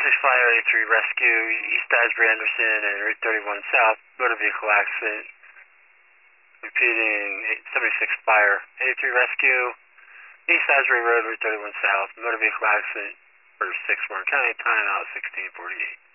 Flyer 83 Rescue, East Asbury Anderson and Route 31 South, motor vehicle accident. Repeating, 76 Flyer 83 Rescue, East Asbury Road, Route 31 South, motor vehicle accident, for 6 Warren County, time out 1648.